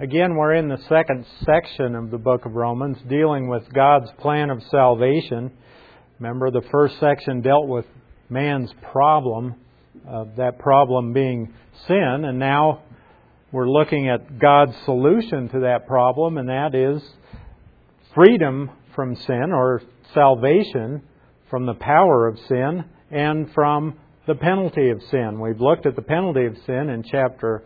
Again, we're in the second section of the book of Romans, dealing with God's plan of salvation. Remember, the first section dealt with man's problem, that problem being sin, and now we're looking at God's solution to that problem, and that is freedom from sin, or salvation from the power of sin and from the penalty of sin. We've looked at the penalty of sin in chapter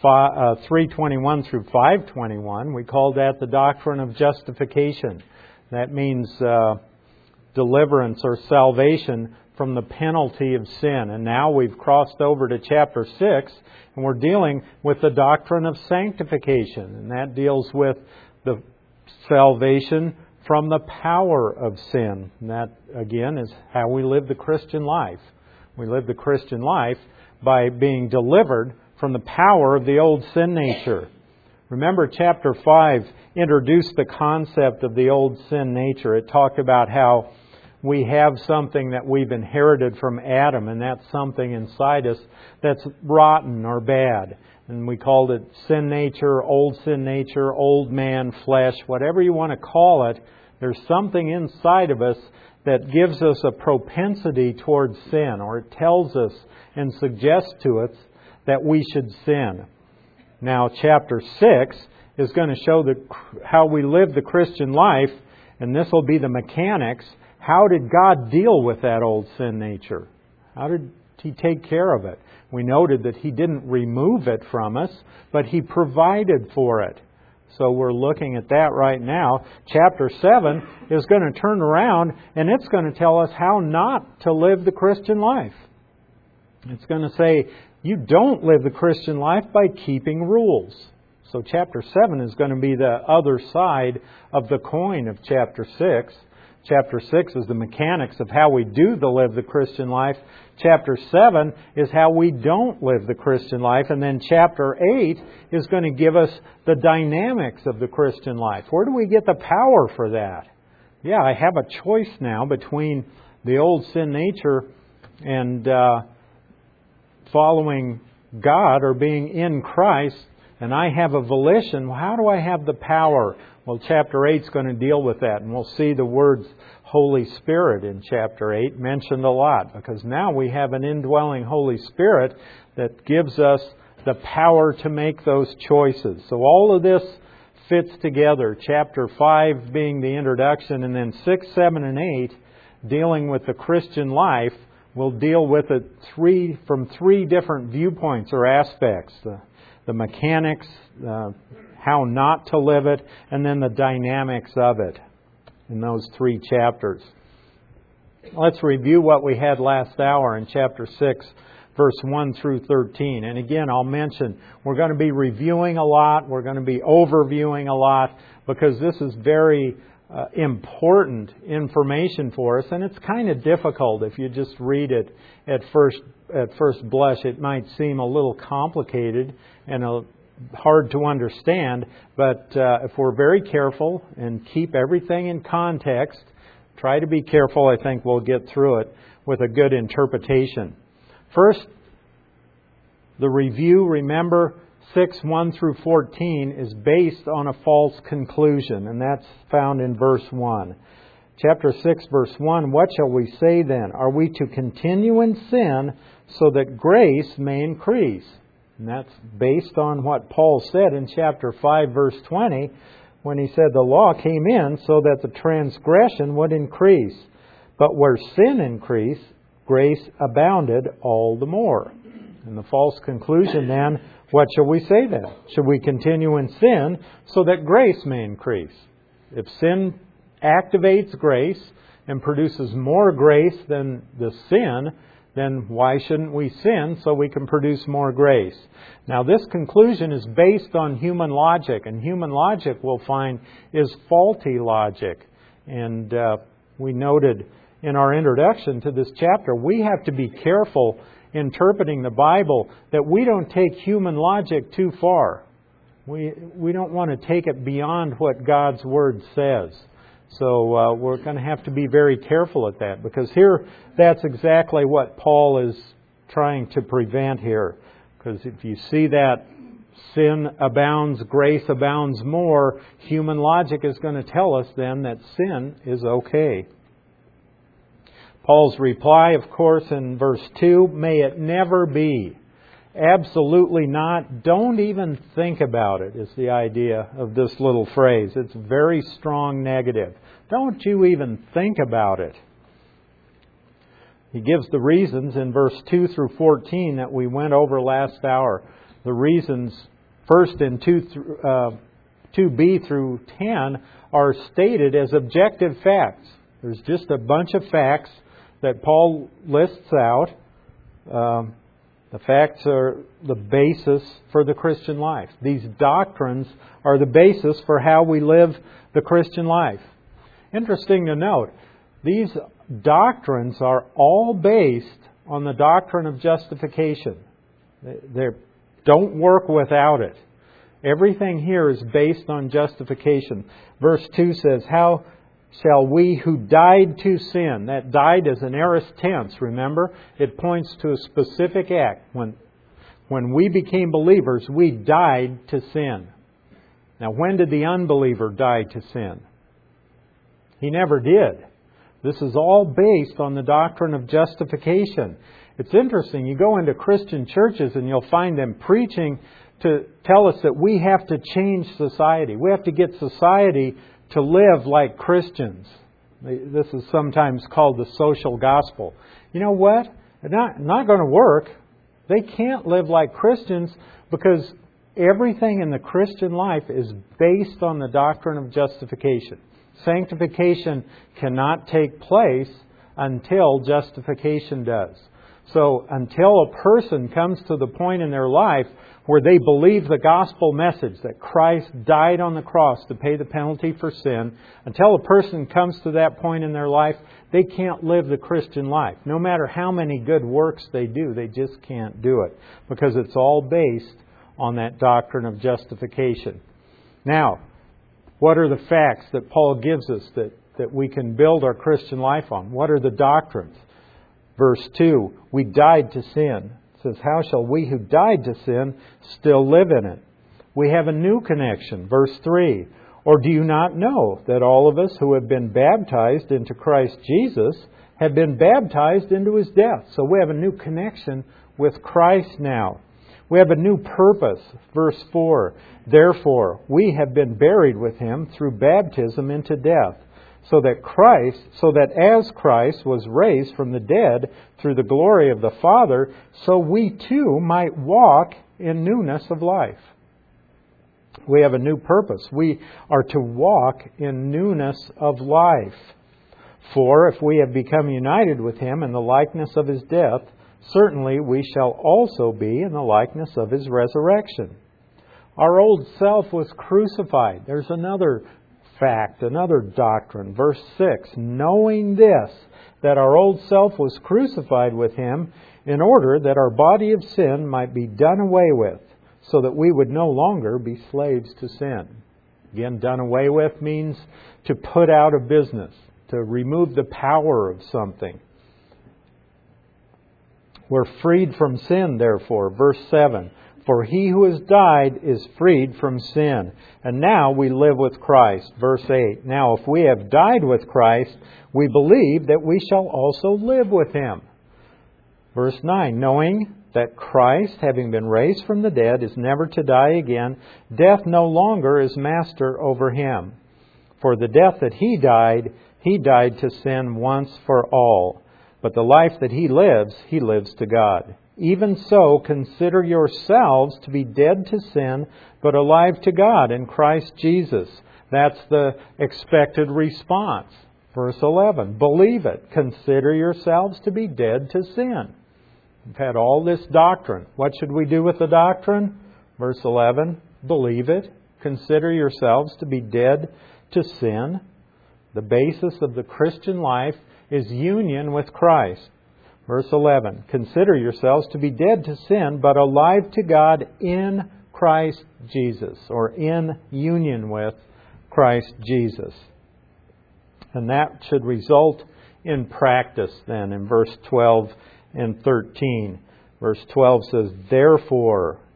3:21 through 5:21. We called that the doctrine of justification. That means deliverance or salvation from the penalty of sin. And now we've crossed over to chapter 6, and we're dealing with the doctrine of sanctification. And that deals with the salvation from the power of sin. And that, again, is how we live the Christian life. We live the Christian life by being delivered from the power of the old sin nature. Remember, chapter 5 introduced the concept of the old sin nature. It talked about how we have something that we've inherited from Adam, and that's something inside us that's rotten or bad. And we called it sin nature, old man, flesh, whatever you want to call it. There's something inside of us that gives us a propensity towards sin, or it tells us and suggests to us that we should sin. Now, chapter 6 is going to show how we live the Christian life, and this will be the mechanics. How did God deal with that old sin nature? How did He take care of it? We noted that He didn't remove it from us, but He provided for it. So we're looking at that right now. Chapter 7 is going to turn around, and it's going to tell us how not to live the Christian life. It's going to say, you don't live the Christian life by keeping rules. So chapter 7 is going to be the other side of the coin of chapter 6. Chapter 6 is the mechanics of how we do live the Christian life. Chapter 7 is how we don't live the Christian life. And then chapter 8 is going to give us the dynamics of the Christian life. Where do we get the power for that? Yeah, I have a choice now between the old sin nature and following God or being in Christ, and I have a volition. Well, how do I have the power? Well, chapter 8 is going to deal with that, and we'll see the words Holy Spirit in chapter 8 mentioned a lot, because now we have an indwelling Holy Spirit that gives us the power to make those choices. So all of this fits together. Chapter 5 being the introduction, and then 6, 7, and 8 dealing with the Christian life. We'll deal with it from three different viewpoints or aspects. The mechanics, how not to live it, and then the dynamics of it in those 3 chapters. Let's review what we had last hour in chapter 6, verse 1 through 13. And again, I'll mention, we're going to be reviewing a lot, we're going to be overviewing a lot, because this is very important information for us, and it's kind of difficult if you just read it at first blush. It might seem a little complicated and hard to understand, but if we're very careful and keep everything in context, try to be careful, I think we'll get through it with a good interpretation. First, the review. Remember, 6, 1 through 14 is based on a false conclusion, and that's found in verse 1. Chapter 6, verse 1, what shall we say then? Are we to continue in sin so that grace may increase? And that's based on what Paul said in chapter 5, verse 20, when he said the law came in so that the transgression would increase. But where sin increased, grace abounded all the more. And the false conclusion then, what shall we say then? Should we continue in sin so that grace may increase? If sin activates grace and produces more grace than the sin, then why shouldn't we sin so we can produce more grace? Now, this conclusion is based on human logic, and human logic, we'll find, is faulty logic. And we noted in our introduction to this chapter, we have to be careful interpreting the Bible that we don't take human logic too far. We don't want to take it beyond what God's Word says. So we're going to have to be very careful at that, because here that's exactly what Paul is trying to prevent here. Because if you see that sin abounds, grace abounds more, human logic is going to tell us then that sin is okay. Paul's reply, of course, in verse 2, may it never be. Absolutely not. Don't even think about it, is the idea of this little phrase. It's very strong negative. Don't you even think about it. He gives the reasons in verse 2 through 14 that we went over last hour. The reasons, first in 2b through 10, are stated as objective facts. There's just a bunch of facts that Paul lists out. The facts are the basis for the Christian life. These doctrines are the basis for how we live the Christian life. Interesting to note, these doctrines are all based on the doctrine of justification. They don't work without it. Everything here is based on justification. Verse 2 says, how shall we who died to sin? That died is an aorist tense, remember? It points to a specific act. When we became believers, we died to sin. Now, when did the unbeliever die to sin? He never did. This is all based on the doctrine of justification. It's interesting. You go into Christian churches and you'll find them preaching to tell us that we have to change society. We have to get society to live like Christians. This is sometimes called the social gospel. You know what? It's not going to work. They can't live like Christians because everything in the Christian life is based on the doctrine of justification. Sanctification cannot take place until justification does. So until a person comes to the point in their life where they believe the gospel message that Christ died on the cross to pay the penalty for sin, until a person comes to that point in their life, they can't live the Christian life. No matter how many good works they do, they just can't do it because it's all based on that doctrine of justification. Now, what are the facts that Paul gives us that we can build our Christian life on? What are the doctrines? Verse 2, we died to sin. It says, how shall we who died to sin still live in it? We have a new connection. Verse 3, or do you not know that all of us who have been baptized into Christ Jesus have been baptized into His death? So we have a new connection with Christ now. We have a new purpose. Verse 4, therefore we have been buried with Him through baptism into death, so that as Christ was raised from the dead through the glory of the Father, so we too might walk in newness of life. We have a new purpose. We are to walk in newness of life. For if we have become united with Him in the likeness of His death, certainly we shall also be in the likeness of His resurrection. Our old self was crucified. There's another fact, another doctrine. Verse 6, knowing this, that our old self was crucified with Him in order that our body of sin might be done away with, so that we would no longer be slaves to sin. Again, done away with means to put out of business, to remove the power of something. We're freed from sin, therefore. Verse 7, for he who has died is freed from sin, and now we live with Christ. Verse 8, now if we have died with Christ, we believe that we shall also live with Him. Verse 9, knowing that Christ, having been raised from the dead, is never to die again, death no longer is master over Him. For the death that He died to sin once for all. But the life that He lives to God. Even so, consider yourselves to be dead to sin, but alive to God in Christ Jesus. That's the expected response. Verse 11, believe it. Consider yourselves to be dead to sin. We've had all this doctrine. What should we do with the doctrine? Verse 11, believe it. Consider yourselves to be dead to sin. The basis of the Christian life is union with Christ. Verse 11, consider yourselves to be dead to sin, but alive to God in Christ Jesus, or in union with Christ Jesus. And that should result in practice then in verse 12 and 13. Verse 12 says, therefore,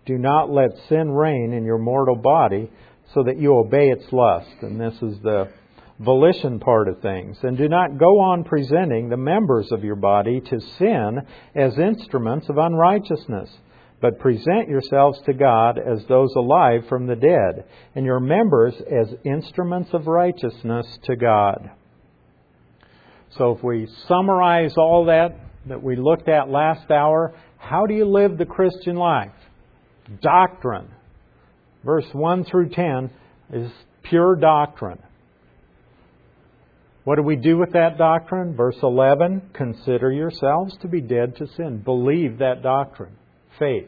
do not let sin reign in your mortal body so that you obey its lust. And this is the volition part of things. And do not go on presenting the members of your body to sin as instruments of unrighteousness, but present yourselves to God as those alive from the dead, and your members as instruments of righteousness to God. So if we summarize all that we looked at last hour, how do you live the Christian life? Doctrine. Verse 1 through 10 is pure doctrine. What do we do with that doctrine? Verse 11, consider yourselves to be dead to sin. Believe that doctrine. Faith.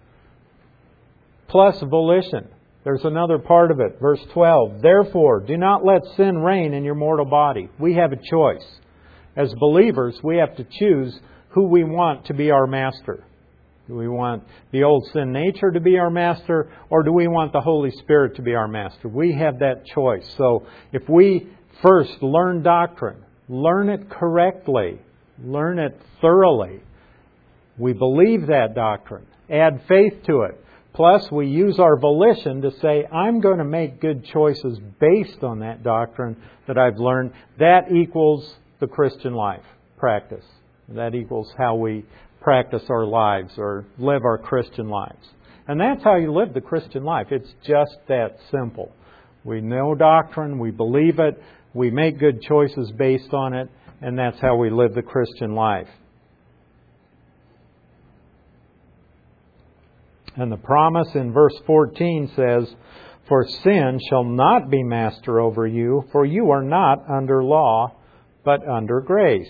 Plus volition. There's another part of it. Verse 12, therefore, do not let sin reign in your mortal body. We have a choice. As believers, we have to choose who we want to be our master. Do we want the old sin nature to be our master, or do we want the Holy Spirit to be our master? We have that choice. So if we first learn doctrine, learn it correctly, learn it thoroughly, we believe that doctrine, add faith to it, plus we use our volition to say, I'm going to make good choices based on that doctrine that I've learned, that equals the Christian life practice. That equals how we practice our lives or live our Christian lives. And that's how you live the Christian life. It's just that simple. We know doctrine, we believe it, we make good choices based on it, and that's how we live the Christian life. And the promise in verse 14 says, for sin shall not be master over you, for you are not under law, but under grace.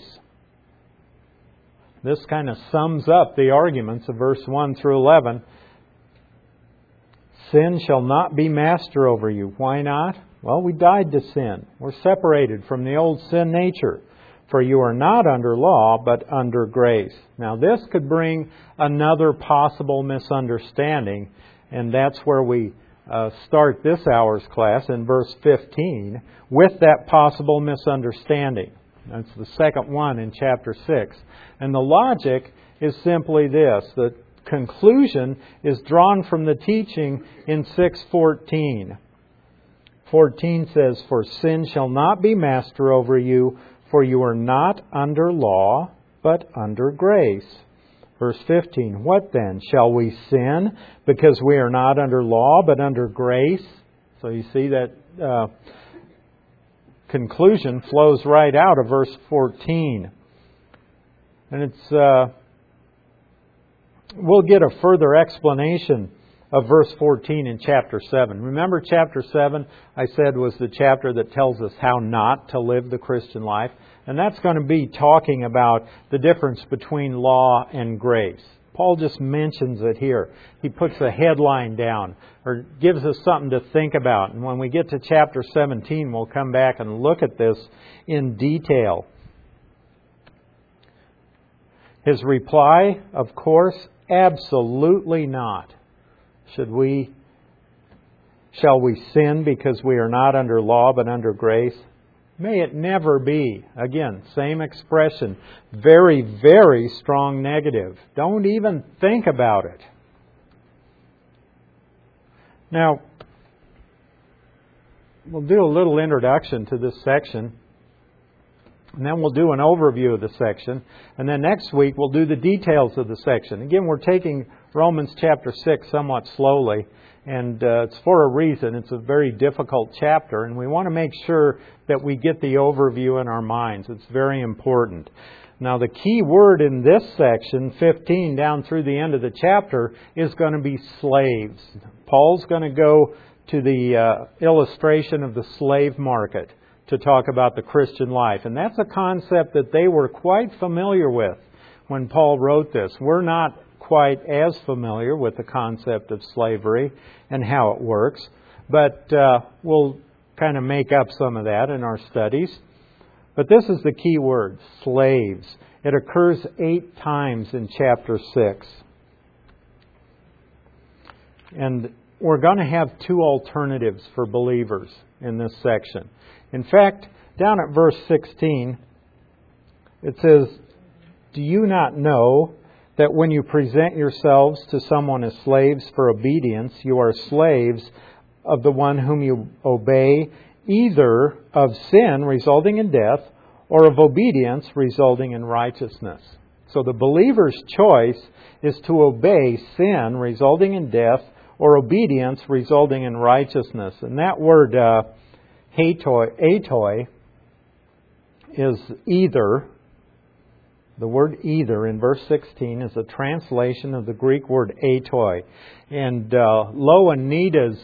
This kind of sums up the arguments of verse 1 through 11. Sin shall not be master over you. Why not? Well, we died to sin. We're separated from the old sin nature. For you are not under law, but under grace. Now, this could bring another possible misunderstanding, and that's where we start this hour's class in verse 15 with that possible misunderstanding. That's the second one in chapter 6. And the logic is simply this. The conclusion is drawn from the teaching in 6:14. 14 says, for sin shall not be master over you, for you are not under law, but under grace. Verse 15, what then? Shall we sin because we are not under law, but under grace? So you see that conclusion flows right out of verse 14. And it's we'll get a further explanation of verse 14 in chapter 7. Remember chapter 7, I said, was the chapter that tells us how not to live the Christian life. And that's going to be talking about the difference between law and grace. Paul just mentions it here. He puts a headline down or gives us something to think about. And when we get to chapter 17, we'll come back and look at this in detail. His reply, of course, absolutely not. Shall we sin because we are not under law but under grace? May it never be. Again, same expression. Very, very strong negative. Don't even think about it. Now, we'll do a little introduction to this section. And then we'll do an overview of the section. And then next week we'll do the details of the section. Again, we're taking Romans chapter 6 somewhat slowly. And it's for a reason. It's a very difficult chapter. And we want to make sure that we get the overview in our minds. It's very important. Now, the key word in this section, 15 down through the end of the chapter, is going to be slaves. Paul's going to go to the illustration of the slave market to talk about the Christian life. And that's a concept that they were quite familiar with when Paul wrote this. We're not quite as familiar with the concept of slavery and how it works, but we'll kind of make up some of that in our studies. But this is the key word, slaves. It occurs 8 times in chapter 6. And we're going to have 2 alternatives for believers in this section. In fact, down at verse 16, it says, do you not know that when you present yourselves to someone as slaves for obedience, you are slaves of the one whom you obey, either of sin resulting in death or of obedience resulting in righteousness. So the believer's choice is to obey sin resulting in death or obedience resulting in righteousness. And that word atoi is either. The word either in verse 16 is a translation of the Greek word atoi. And Ioannidis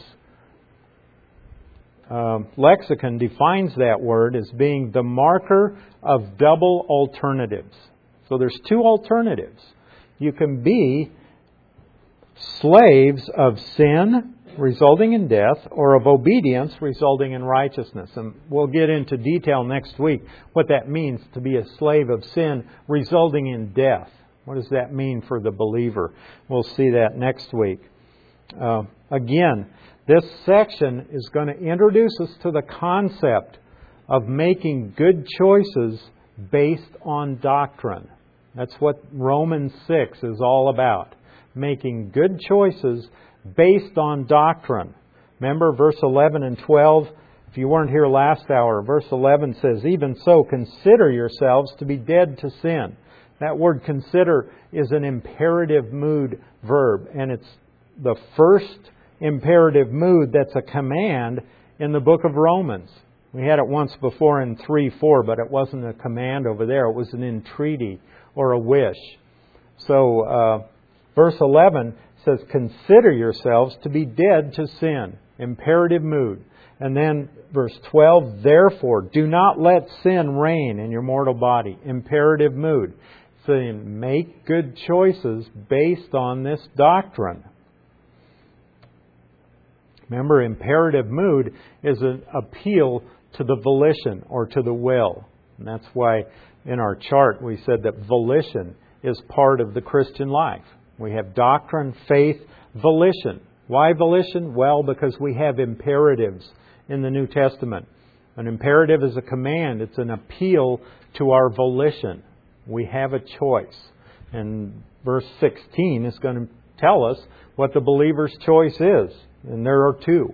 lexicon defines that word as being the marker of double alternatives. So there's two alternatives. You can be slaves of sin resulting in death or of obedience resulting in righteousness. And we'll get into detail next week what that means to be a slave of sin resulting in death. What does that mean for the believer? We'll see that next week. Again, this section is going to introduce us to the concept of making good choices based on doctrine. That's what Romans 6 is all about. Making good choices based on doctrine. Remember verse 11 and 12? If you weren't here last hour, verse 11 says, "Even so, consider yourselves to be dead to sin." That word consider is an imperative mood verb, and it's the first imperative mood that's a command in the book of Romans. We had it once before in 3:4, but it wasn't a command over there. It was an entreaty or a wish. So verse 11 says, "Consider yourselves to be dead to sin." Imperative mood. And then verse 12, "Therefore, do not let sin reign in your mortal body." Imperative mood. Saying, make good choices based on this doctrine. Remember, imperative mood is an appeal to the volition or to the will. And that's why in our chart we said that volition is part of the Christian life. We have doctrine, faith, volition. Why volition? Well, because we have imperatives in the New Testament. An imperative is a command. It's an appeal to our volition. We have a choice. And verse 16 is going to tell us what the believer's choice is. And there are two.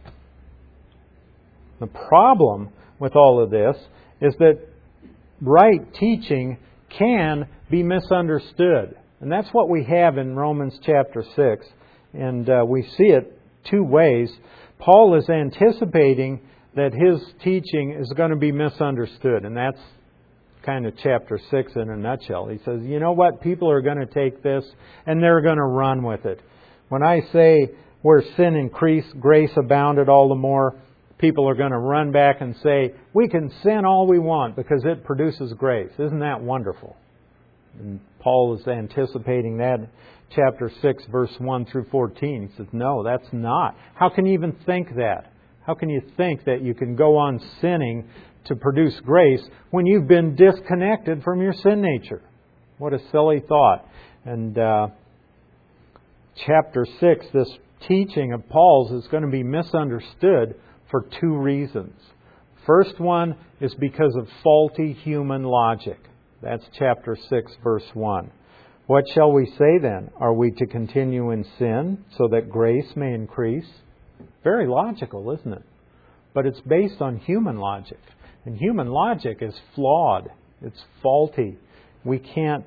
The problem with all of this is that right teaching can be misunderstood. And that's what we have in Romans chapter 6. And we see it two ways. Paul is anticipating that his teaching is going to be misunderstood. And that's kind of chapter 6 in a nutshell. He says, you know what? People are going to take this and they're going to run with it. When I say where sin increased, grace abounded all the more, people are going to run back and say, we can sin all we want because it produces grace. Isn't that wonderful? And Paul is anticipating that chapter 6, verse 1 through 14. He says, no, that's not. How can you even think that? How can you think that you can go on sinning to produce grace when you've been disconnected from your sin nature? What a silly thought. And chapter 6, this teaching of Paul's is going to be misunderstood for two reasons. First one is because of faulty human logic. That's chapter 6, verse 1. What shall we say then? Are we to continue in sin so that grace may increase? Very logical, isn't it? But it's based on human logic. And human logic is flawed. It's faulty. We can't...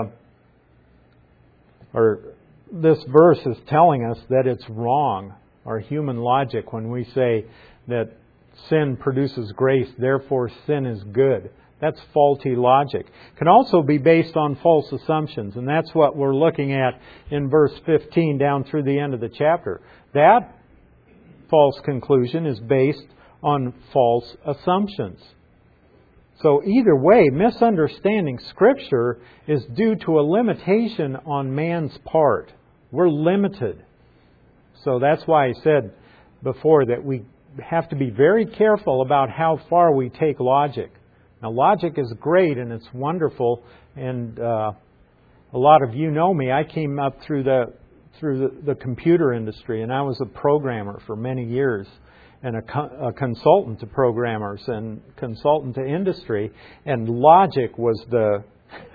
this verse is telling us that it's wrong. Our human logic, when we say that sin produces grace, therefore sin is good. That's faulty logic. It can also be based on false assumptions. And that's what we're looking at in verse 15 down through the end of the chapter. That false conclusion is based on false assumptions. So either way, misunderstanding Scripture is due to a limitation on man's part. We're limited. So that's why I said before that we have to be very careful about how far we take logic. Now, logic is great and it's wonderful, and a lot of you know me. I came up through the computer industry, and I was a programmer for many years, and a consultant to programmers and consultant to industry. And logic was the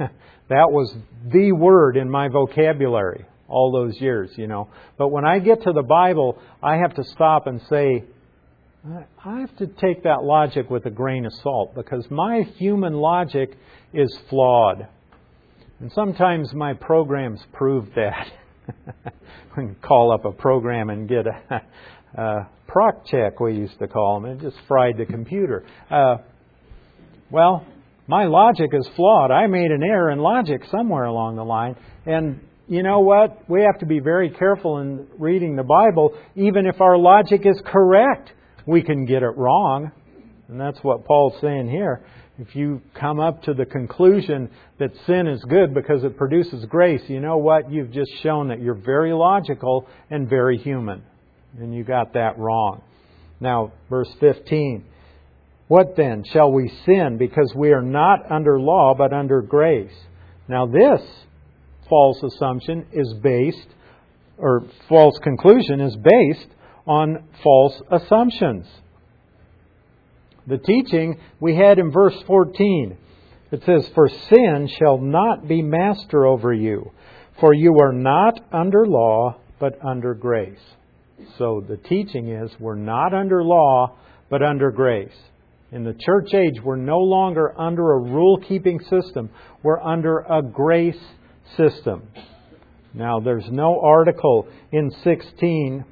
That was the word in my vocabulary all those years, But when I get to the Bible, I have to stop and say, I have to take that logic with a grain of salt, because my human logic is flawed. And sometimes my programs prove that. We can call up a program and get a proc check, we used to call them. It just fried the computer. Well, my logic is flawed. I made an error in logic somewhere along the line. And you know what? We have to be very careful in reading the Bible. Even if our logic is correct, we can get it wrong. And that's what Paul's saying here. If you come up to the conclusion that sin is good because it produces grace, you know what? You've just shown that you're very logical and very human. And you got that wrong. Now, verse 15. What then? Shall we sin because we are not under law but under grace? Now this false assumption is based, or false conclusion is based on false assumptions. The teaching we had in verse 14, it says, "For sin shall not be master over you, for you are not under law, but under grace." So the teaching is we're not under law, but under grace. In the church age, we're no longer under a rule-keeping system. We're under a grace system. Now, there's no article in 16.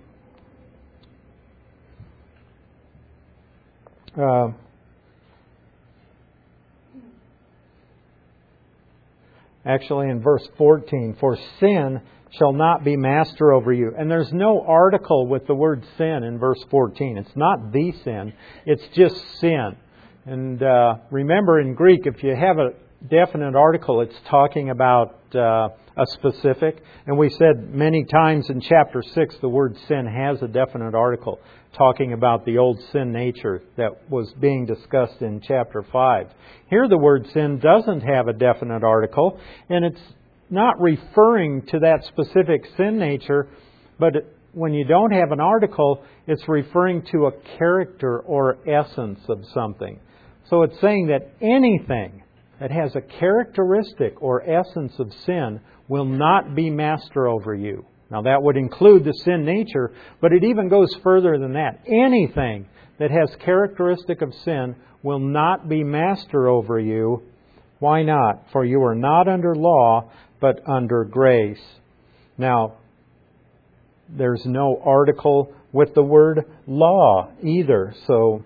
Actually, in verse 14, "For sin shall not be master over you." And there's no article with the word sin in verse 14. It's not the sin. It's just sin. And remember, in Greek, if you have a definite article, it's talking about a specific. And we said many times in chapter 6, the word sin has a definite article, talking about the old sin nature that was being discussed in chapter 5. Here the word sin doesn't have a definite article, and it's not referring to that specific sin nature, but when you don't have an article, it's referring to a character or essence of something. So it's saying that anything that has a characteristic or essence of sin will not be master over you. Now that would include the sin nature, but it even goes further than that. Anything that has characteristic of sin will not be master over you. Why not? For you are not under law, but under grace. Now, there's no article with the word law either. So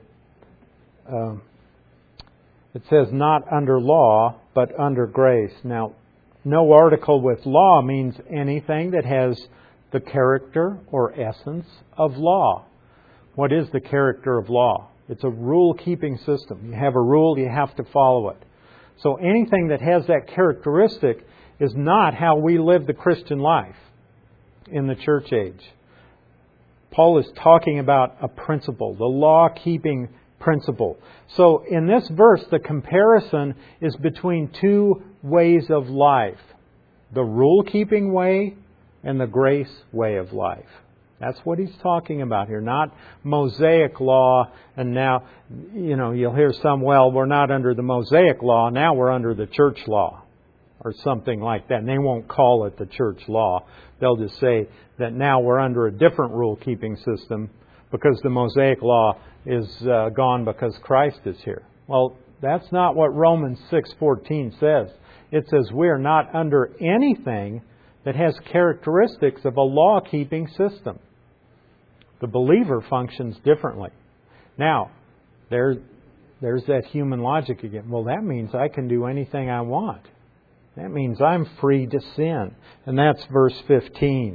it says not under law, but under grace. Now, no article with law means anything that has the character or essence of law. What is the character of law? It's a rule-keeping system. You have a rule, you have to follow it. So anything that has that characteristic is not how we live the Christian life in the church age. Paul is talking about a principle, the law-keeping principle. So in this verse, the comparison is between two ways of life. The rule-keeping way and the grace way of life. That's what he's talking about here, not Mosaic law. And now, you'll hear some, well, we're not under the Mosaic law, now we're under the church law, or something like that. And they won't call it the church law. They'll just say that now we're under a different rule-keeping system because the Mosaic law is gone because Christ is here. Well, that's not what Romans 6:14 says. It says we are not under anything that has characteristics of a law-keeping system. The believer functions differently. Now, there's that human logic again. Well, that means I can do anything I want. That means I'm free to sin. And that's verse 15.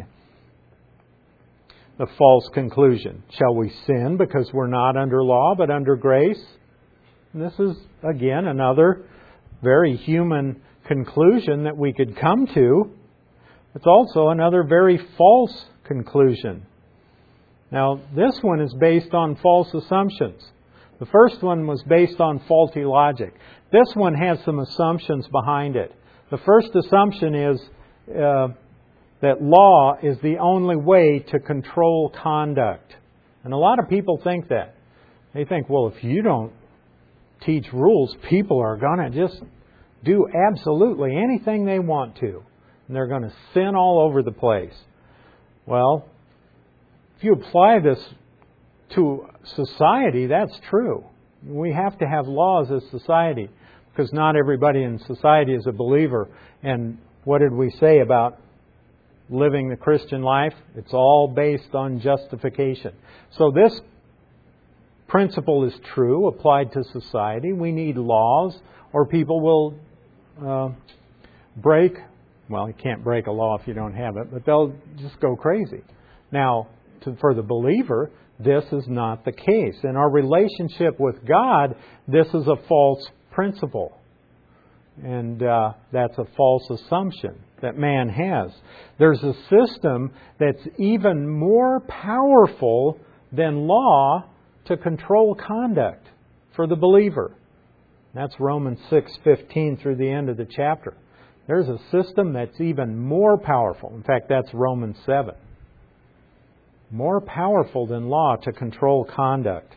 The false conclusion. Shall we sin because we're not under law but under grace? And this is, again, another very human conclusion that we could come to. It's also another very false conclusion. Now, this one is based on false assumptions. The first one was based on faulty logic. This one has some assumptions behind it. The first assumption is that law is the only way to control conduct. And a lot of people think that. They think, well, if you don't teach rules, people are going to just do absolutely anything they want to. And they're going to sin all over the place. Well, if you apply this to society, that's true. We have to have laws as society, because not everybody in society is a believer. And what did we say about living the Christian life? It's all based on justification. So this principle is true, applied to society. We need laws, or people will break. Well, you can't break a law if you don't have it, but they'll just go crazy. Now, for the believer, this is not the case. In our relationship with God, this is a false principle. And that's a false assumption that man has. There's a system that's even more powerful than law to control conduct for the believer. That's Romans 6:15 through the end of the chapter. There's a system that's even more powerful. In fact, that's Romans 7. More powerful than law to control conduct.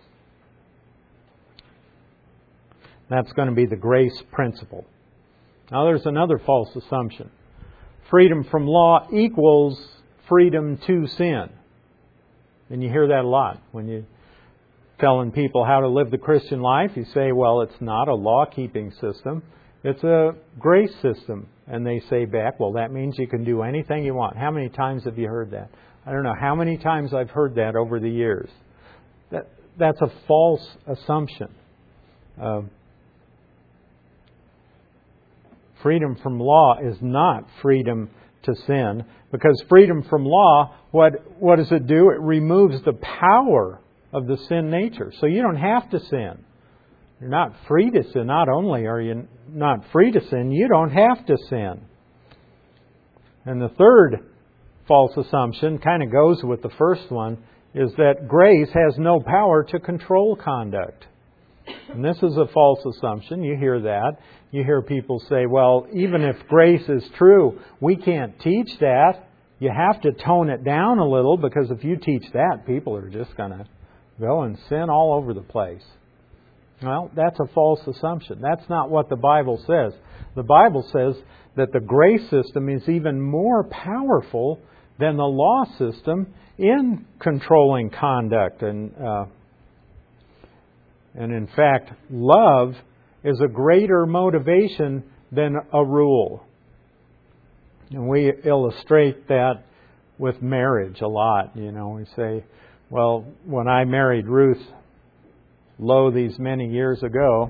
That's going to be the grace principle. Now there's another false assumption. Freedom from law equals freedom to sin. And you hear that a lot when you're telling people how to live the Christian life. You say, well, it's not a law-keeping system. It's a grace system. And they say back, well, that means you can do anything you want. How many times have you heard that? I don't know how many times I've heard that over the years. That's a false assumption. Freedom from law is not freedom to sin, because freedom from law, what does it do? It removes the power of the sin nature. So you don't have to sin. You're not free to sin. Not only are you not free to sin, you don't have to sin. And the third false assumption kind of goes with the first one, is that grace has no power to control conduct. And this is a false assumption. You hear that. You hear people say, well, even if grace is true, we can't teach that. You have to tone it down a little, because if you teach that, people are just going to go and sin all over the place. Well, that's a false assumption. That's not what the Bible says. The Bible says that the grace system is even more powerful than the law system in controlling conduct. And in fact, love is a greater motivation than a rule. And we illustrate that with marriage a lot. You know, we say, well, when I married Ruth, these many years ago,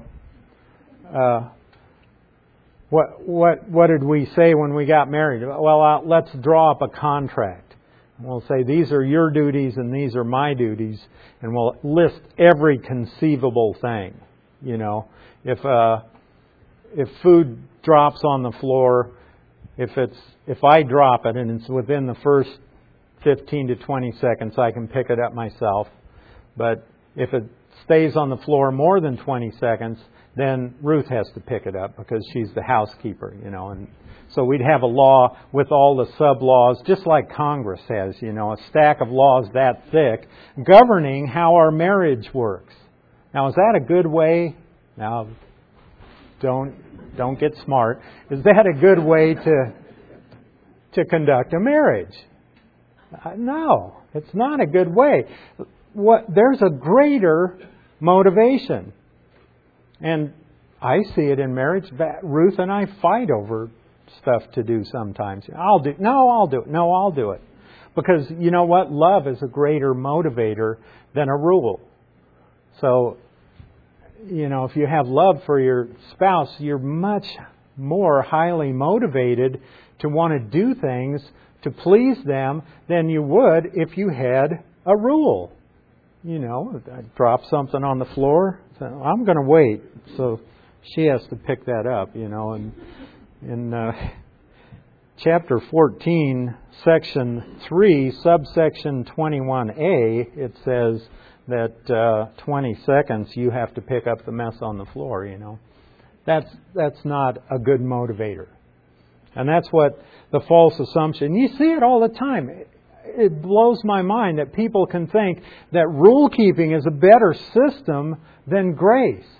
what did we say when we got married? Well, let's draw up a contract. We'll say, these are your duties and these are my duties. And we'll list every conceivable thing. You know, if food drops on the floor, if I drop it and it's within the first 15 to 20 seconds, I can pick it up myself. But if it stays on the floor more than 20 seconds, then Ruth has to pick it up because she's the housekeeper, you know. And so we'd have a law with all the sub-laws, just like Congress has, you know, a stack of laws that thick, governing how our marriage works. Now, is that a good way? Now, don't get smart. Is that a good way to conduct a marriage? No, it's not a good way. There's a greater motivation. And I see it in marriage. Ruth and I fight over stuff to do sometimes. I'll do it. Because you know what? Love is a greater motivator than a rule. So, you know, if you have love for your spouse, you're much more highly motivated to want to do things to please them than you would if you had a rule. You know, I drop something on the floor, so I'm going to wait. So she has to pick that up, you know. And in chapter 14, section 3, subsection 21a, it says that 20 seconds you have to pick up the mess on the floor, you know. That's not a good motivator. And that's what the false assumption. You see it all the time. It blows my mind that people can think that rule keeping is a better system than grace.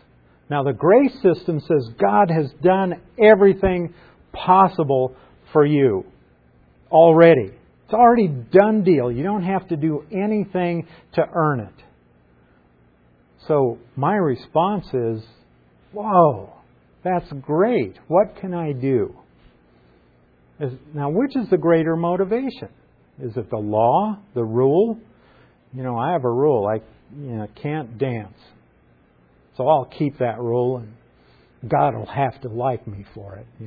Now the grace system says God has done everything possible for you already. It's already done deal. You don't have to do anything to earn it. So my response is, whoa, that's great. What can I do? Now, which is the greater motivation? Is it the law, the rule? I have a rule. I can't dance. So I'll keep that rule and God will have to like me for it.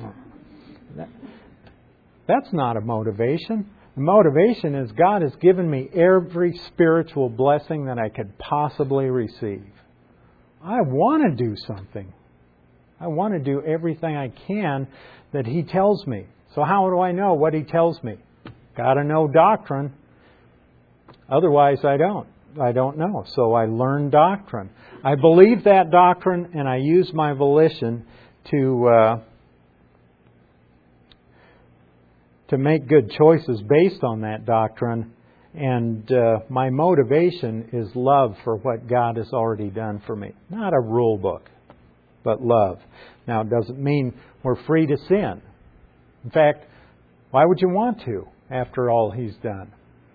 That's not a motivation. The motivation is God has given me every spiritual blessing that I could possibly receive. I want to do something. I want to do everything I can that He tells me. So how do I know what He tells me? Got to know doctrine. Otherwise, I don't know. So I learn doctrine. I believe that doctrine and I use my volition to make good choices based on that doctrine. And my motivation is love for what God has already done for me. Not a rule book, but love. Now, it doesn't mean we're free to sin. In fact, why would you want to after all He's done?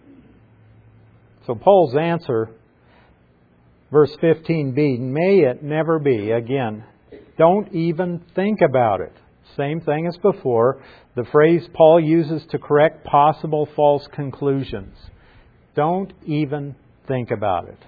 So Paul's answer, verse 15b, may it never be. Again, don't even think about it. Same thing as before. The phrase Paul uses to correct possible false conclusions. Don't even think about it.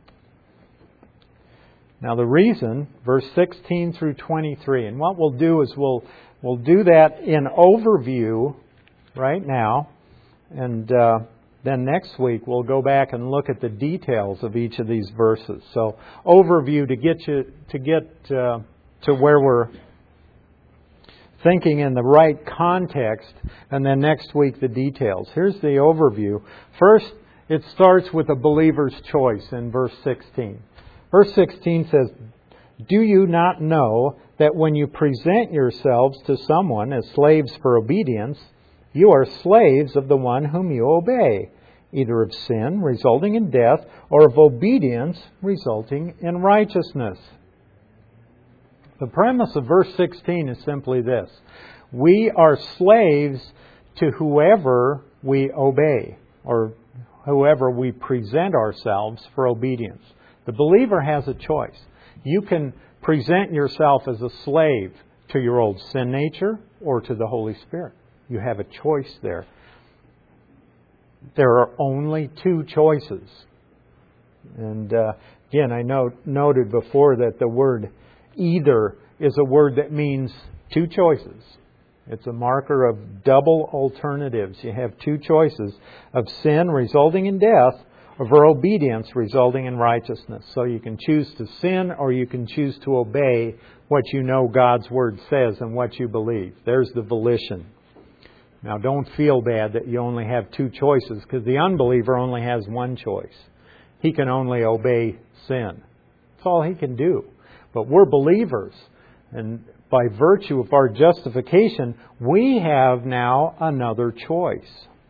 Now the reason, verse 16 through 23, and what we'll do is we'll do that in overview right now, and then next week we'll go back and look at the details of each of these verses. So overview to get to where we're thinking in the right context, and then next week the details. Here's the overview. First, it starts with a believer's choice in verse 16. Verse 16 says, "Do you not know that when you present yourselves to someone as slaves for obedience, you are slaves of the one whom you obey, either of sin, resulting in death, or of obedience, resulting in righteousness?" The premise of verse 16 is simply this: we are slaves to whoever we obey, or whoever we present ourselves for obedience. The believer has a choice. You can present yourself as a slave to your old sin nature or to the Holy Spirit. You have a choice there. There are only two choices. And again, I noted before that the word either is a word that means two choices. It's a marker of double alternatives. You have two choices: of sin resulting in death, or for obedience resulting in righteousness. So you can choose to sin, or you can choose to obey what you know God's Word says and what you believe. There's the volition. Now don't feel bad that you only have two choices, because the unbeliever only has one choice. He can only obey sin. That's all he can do. But we're believers, and by virtue of our justification, we have now another choice.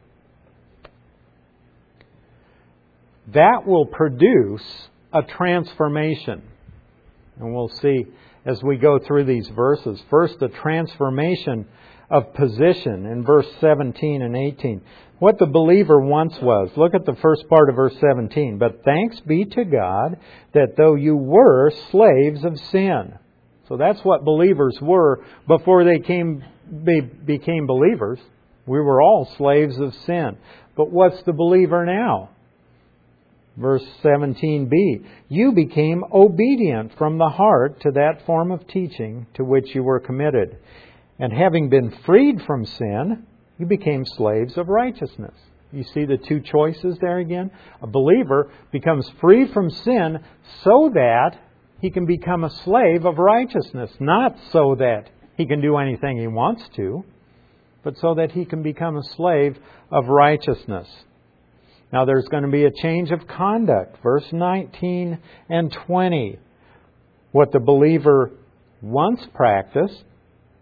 That will produce a transformation. And we'll see as we go through these verses. First, a transformation of position in verse 17 and 18. What the believer once was. Look at the first part of verse 17. "But thanks be to God that though you were slaves of sin." So that's what believers were before they became believers. We were all slaves of sin. But what's the believer now? Verse 17b, "You became obedient from the heart to that form of teaching to which you were committed. And having been freed from sin, you became slaves of righteousness." You see the two choices there again? A believer becomes free from sin so that he can become a slave of righteousness. Not so that he can do anything he wants to, but so that he can become a slave of righteousness. Now there's going to be a change of conduct. Verse 19 and 20. What the believer once practiced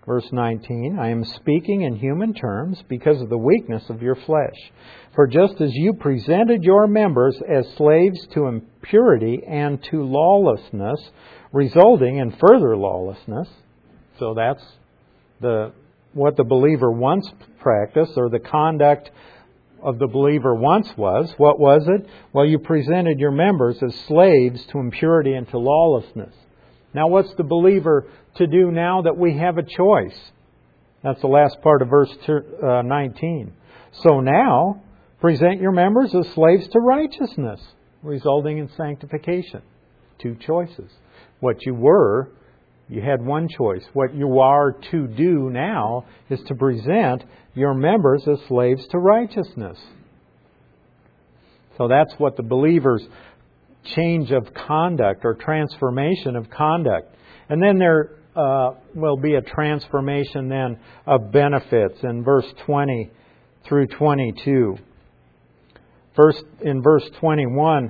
Verse 19, I am speaking in human terms because of the weakness of your flesh. For just as you presented your members as slaves to impurity and to lawlessness, resulting in further lawlessness, so that's what the believer once practiced, or the conduct of the believer once was. What was it? Well, you presented your members as slaves to impurity and to lawlessness. Now, what's the believer to do now that we have a choice? That's the last part of verse 19. So now, present your members as slaves to righteousness, resulting in sanctification. Two choices. What you were, you had one choice. What you are to do now is to present your members as slaves to righteousness. So that's what the believer's change of conduct or transformation of conduct. And then there will be a transformation then of benefits in verse 20 through 22. First, in verse 21,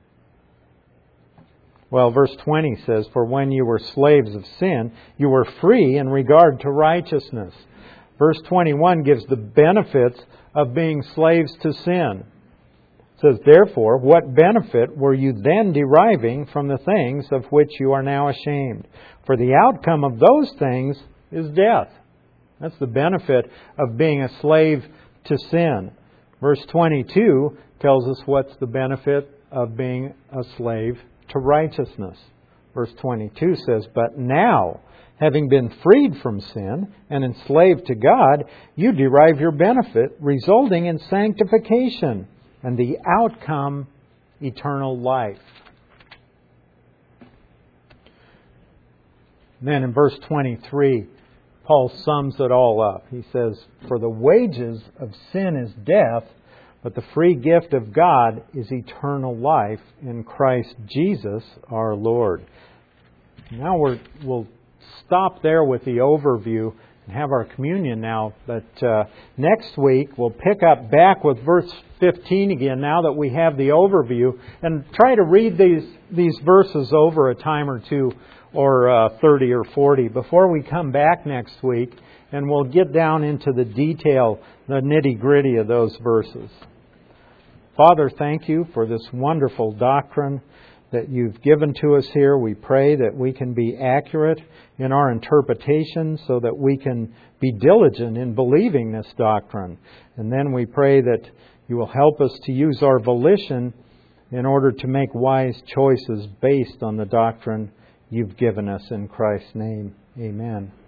verse 20 says, For when you were slaves of sin, you were free in regard to righteousness. Verse 21 gives the benefits of being slaves to sin. It says, Therefore, what benefit were you then deriving from the things of which you are now ashamed? For the outcome of those things is death. That's the benefit of being a slave to sin. Verse 22 tells us what's the benefit of being a slave to righteousness. Verse 22 says, But now, having been freed from sin and enslaved to God, you derive your benefit, resulting in sanctification, and the outcome, eternal life. Then in verse 23, Paul sums it all up. He says, For the wages of sin is death, but the free gift of God is eternal life in Christ Jesus our Lord. Now we'll stop there with the overview and have our communion now. But next week we'll pick up back with verse 15 again, now that we have the overview, and try to read these verses over a time or two, or 30 or 40, before we come back next week, and we'll get down into the detail, the nitty-gritty of those verses. Father, thank you for this wonderful doctrine that you've given to us here. We pray that we can be accurate in our interpretation so that we can be diligent in believing this doctrine. And then we pray that you will help us to use our volition in order to make wise choices based on the doctrine you've given us. In Christ's name, amen.